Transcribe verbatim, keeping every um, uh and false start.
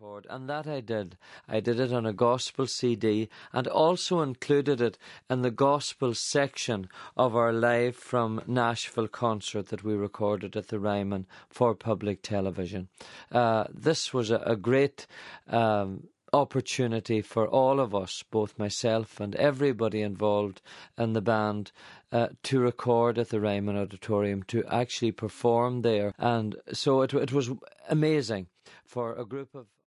record, and that I did. I did it on a gospel C D and also included it in the gospel section of our live from Nashville concert that we recorded at the Ryman for public television. Uh, this was a, a great um, opportunity for all of us, both myself and everybody involved in the band, uh, to record at the Ryman Auditorium, to actually perform there. And so it, it was amazing for a group of